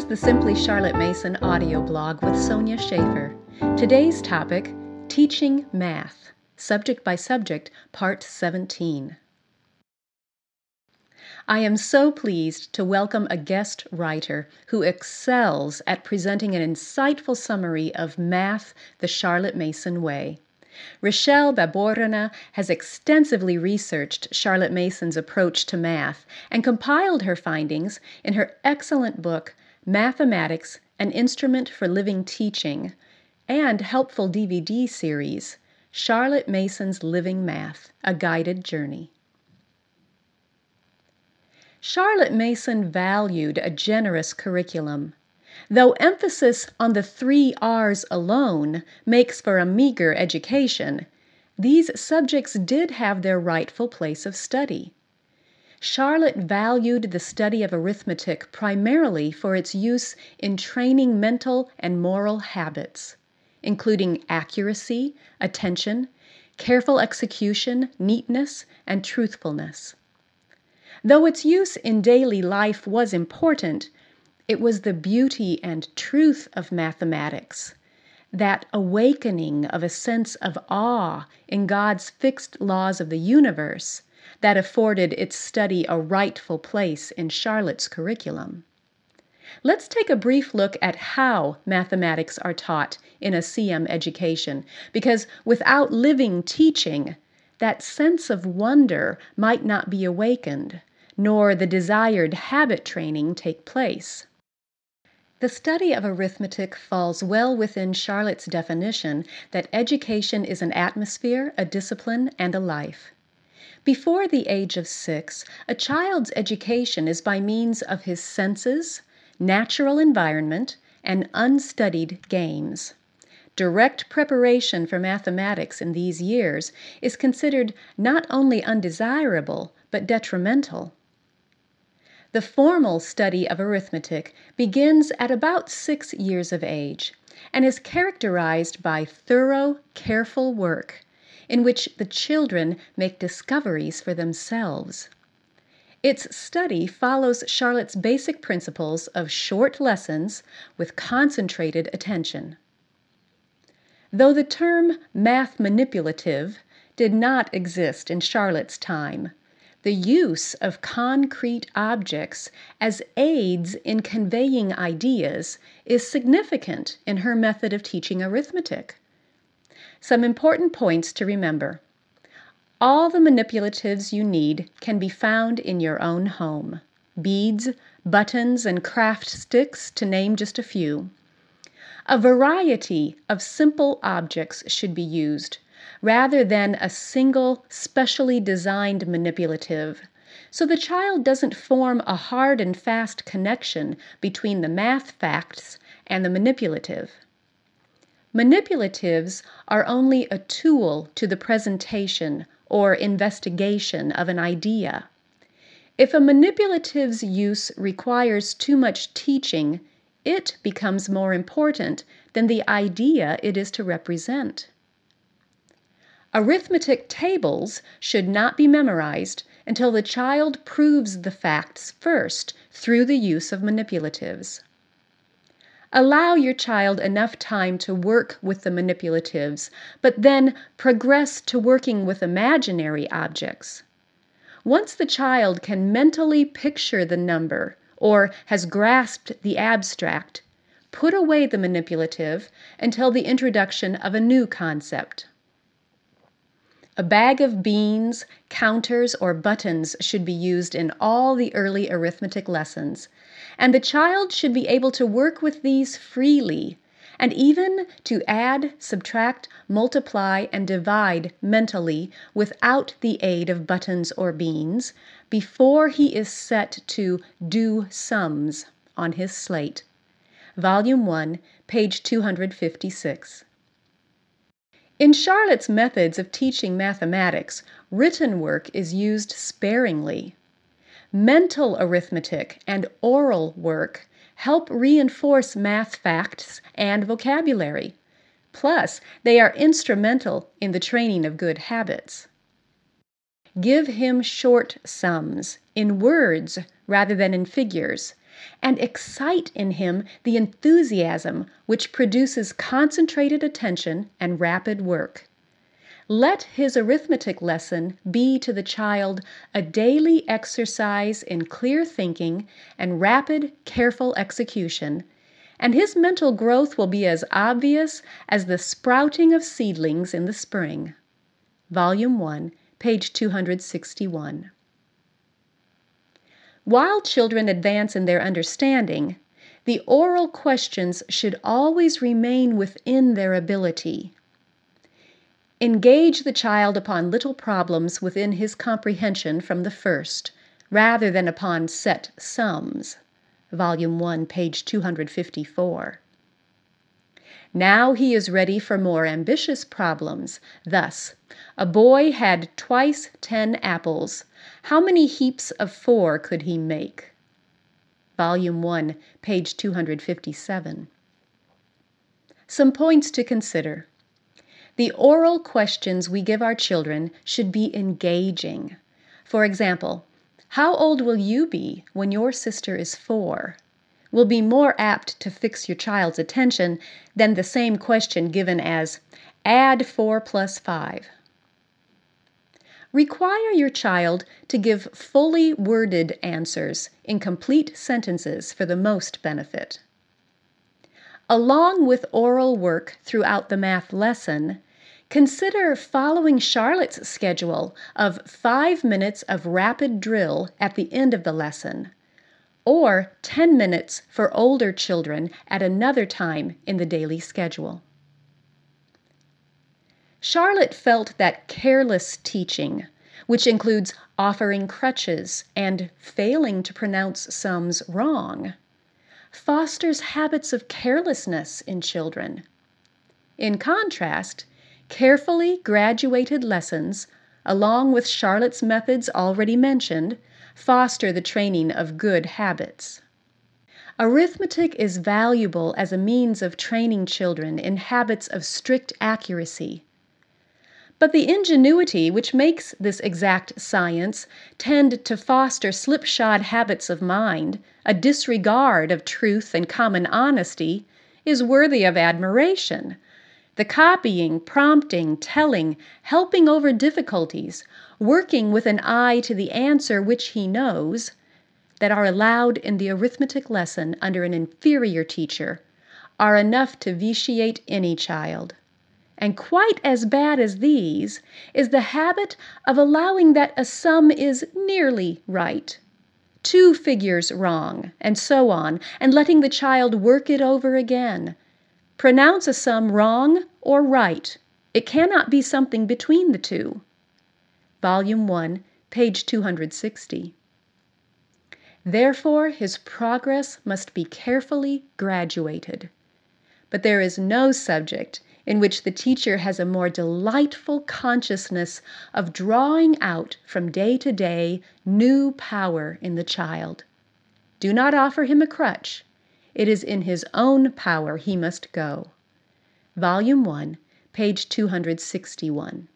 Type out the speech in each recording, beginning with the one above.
is the Simply Charlotte Mason audio blog with Sonia Schaefer. Today's topic, Teaching Math, Subject by Subject, Part 17. I am so pleased to welcome a guest writer who excels at presenting an insightful summary of math the Charlotte Mason way. Rochelle Baborina has extensively researched Charlotte Mason's approach to math and compiled her findings in her excellent book, Mathematics, an Instrument for Living Teaching, and helpful DVD series, Charlotte Mason's Living Math, A Guided Journey. Charlotte Mason valued a generous curriculum. Though emphasis on the 3 R's alone makes for a meager education, these subjects did have their rightful place of study. Charlotte valued the study of arithmetic primarily for its use in training mental and moral habits, including accuracy, attention, careful execution, neatness, and truthfulness. Though its use in daily life was important, it was the beauty and truth of mathematics, that awakening of a sense of awe in God's fixed laws of the universe, that afforded its study a rightful place in Charlotte's curriculum. Let's take a brief look at how mathematics are taught in a CM education, because without living teaching, that sense of wonder might not be awakened, nor the desired habit training take place. The study of arithmetic falls well within Charlotte's definition that education is an atmosphere, a discipline, and a life. Before the age of 6, a child's education is by means of his senses, natural environment, and unstudied games. Direct preparation for mathematics in these years is considered not only undesirable, but detrimental. The formal study of arithmetic begins at about 6 years of age and is characterized by thorough, careful work in which the children make discoveries for themselves. Its study follows Charlotte's basic principles of short lessons with concentrated attention. Though the term math manipulative did not exist in Charlotte's time, the use of concrete objects as aids in conveying ideas is significant in her method of teaching arithmetic. Some important points to remember. All the manipulatives you need can be found in your own home. Beads, buttons, and craft sticks, to name just a few. A variety of simple objects should be used, rather than a single, specially designed manipulative, so the child doesn't form a hard and fast connection between the math facts and the manipulative. Manipulatives are only a tool to the presentation or investigation of an idea. If a manipulative's use requires too much teaching, it becomes more important than the idea it is to represent. Arithmetic tables should not be memorized until the child proves the facts first through the use of manipulatives. Allow your child enough time to work with the manipulatives, but then progress to working with imaginary objects. Once the child can mentally picture the number or has grasped the abstract, put away the manipulative until the introduction of a new concept. A bag of beans, counters, or buttons should be used in all the early arithmetic lessons, and the child should be able to work with these freely, and even to add, subtract, multiply, and divide mentally without the aid of buttons or beans before he is set to do sums on his slate. Volume 1, page 256. In Charlotte's methods of teaching mathematics, written work is used sparingly. Mental arithmetic and oral work help reinforce math facts and vocabulary. Plus, they are instrumental in the training of good habits. Give him short sums, in words rather than in figures, and excite in him the enthusiasm which produces concentrated attention and rapid work. Let his arithmetic lesson be to the child a daily exercise in clear thinking and rapid, careful execution, and his mental growth will be as obvious as the sprouting of seedlings in the spring. Volume 1, page 261. While children advance in their understanding, the oral questions should always remain within their ability. Engage the child upon little problems within his comprehension from the first, rather than upon set sums. Volume 1, page 254. Now he is ready for more ambitious problems. Thus, a boy had twice 10 apples. How many heaps of 4 could he make? Volume 1, page 257. Some points to consider. The oral questions we give our children should be engaging. For example, how old will you be when your sister is 4? Will be more apt to fix your child's attention than the same question given as, add 4 plus 5. Require your child to give fully worded answers in complete sentences for the most benefit. Along with oral work throughout the math lesson, consider following Charlotte's schedule of 5 minutes of rapid drill at the end of the lesson, or 10 minutes for older children at another time in the daily schedule. Charlotte felt that careless teaching, which includes offering crutches and failing to pronounce sums wrong, fosters habits of carelessness in children. In contrast, carefully graduated lessons, along with Charlotte's methods already mentioned, foster the training of good habits. Arithmetic is valuable as a means of training children in habits of strict accuracy. But the ingenuity which makes this exact science tend to foster slipshod habits of mind, a disregard of truth and common honesty, is worthy of admiration. The copying, prompting, telling, helping over difficulties, working with an eye to the answer which he knows, that are allowed in the arithmetic lesson under an inferior teacher, are enough to vitiate any child. And quite as bad as these is the habit of allowing that a sum is nearly right, 2 figures wrong, and so on, and letting the child work it over again. Pronounce a sum wrong or right. It cannot be something between the two. Volume 1, page 260. Therefore, his progress must be carefully graduated. But there is no subject in which the teacher has a more delightful consciousness of drawing out from day to day new power in the child. Do not offer him a crutch. It is in his own power he must go. Volume 1, page 261.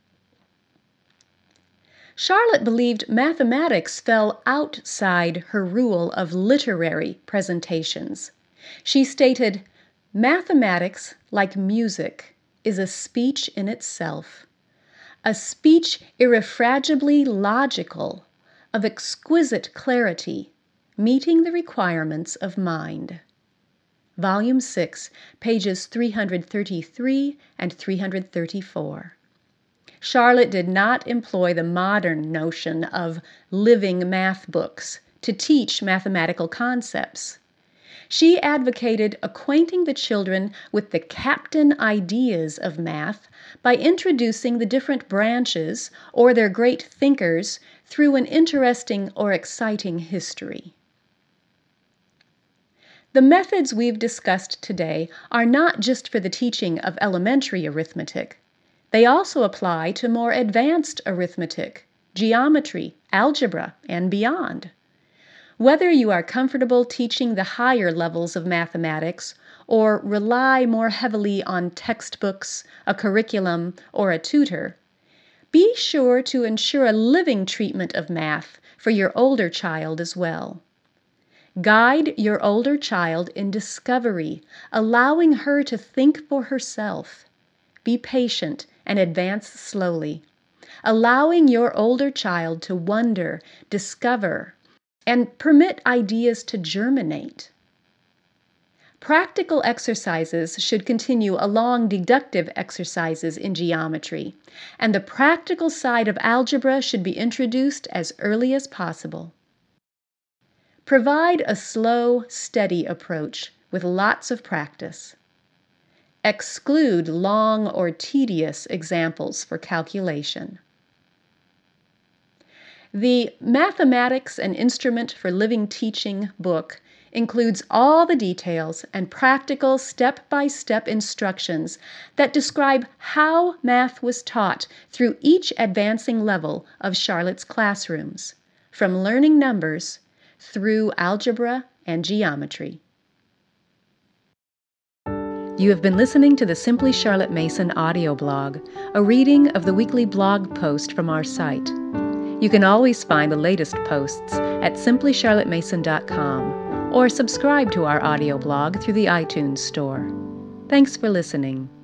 Charlotte believed mathematics fell outside her rule of literary presentations. She stated, "Mathematics, like music, is a speech in itself, a speech irrefragably logical, of exquisite clarity, meeting the requirements of mind." Volume 6, pages 333 and 334. Charlotte did not employ the modern notion of living math books to teach mathematical concepts. She advocated acquainting the children with the captain ideas of math by introducing the different branches or their great thinkers through an interesting or exciting history. The methods we've discussed today are not just for the teaching of elementary arithmetic. They also apply to more advanced arithmetic, geometry, algebra, and beyond. Whether you are comfortable teaching the higher levels of mathematics or rely more heavily on textbooks, a curriculum, or a tutor, be sure to ensure a living treatment of math for your older child as well. Guide your older child in discovery, allowing her to think for herself. Be patient and advance slowly, allowing your older child to wonder, discover, and permit ideas to germinate. Practical exercises should continue along deductive exercises in geometry, and the practical side of algebra should be introduced as early as possible. Provide a slow, steady approach with lots of practice. Exclude long or tedious examples for calculation. The Mathematics: An Instrument for Living Teaching book includes all the details and practical step-by-step instructions that describe how math was taught through each advancing level of Charlotte's classrooms, from learning numbers through algebra and geometry. You have been listening to the Simply Charlotte Mason audio blog, a reading of the weekly blog post from our site. You can always find the latest posts at simplycharlottemason.com or subscribe to our audio blog through the iTunes Store. Thanks for listening.